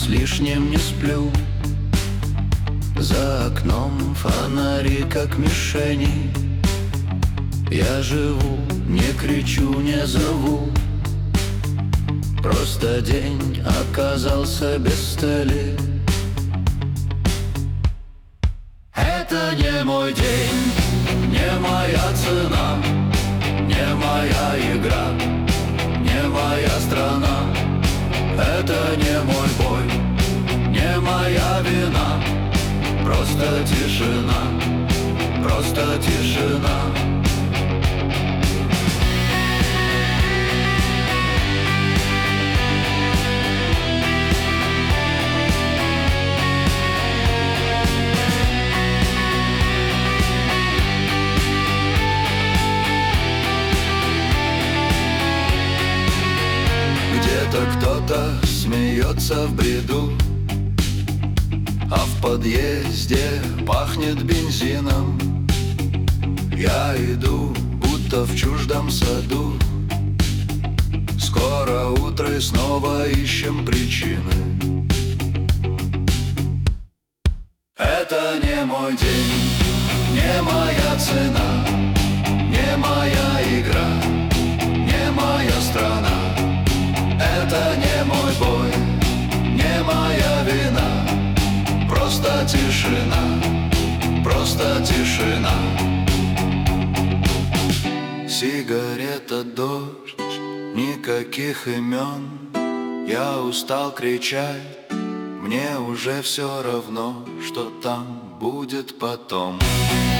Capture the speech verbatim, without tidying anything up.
с лишним не сплю. За окном фонари, как мишени. Я живу, не кричу, не зову. Просто день оказался без цели. Это не мой день, не моя цена, не моя игра, не моя страна. Это не мой бой, не моя вина. Просто тишина, просто тишина. Где-то кто-то смеется в бреду, а в подъезде пахнет бензином. Я иду, будто в чуждом саду. Скоро утро и снова ищем причины. Это не мой день, не моя цена, не моя игра, не моя страна. Это не мой бой, не моя вина. Просто тишина, просто тишина. Сигарета, дождь, никаких имен. Я устал кричать, мне уже все равно, что там будет потом.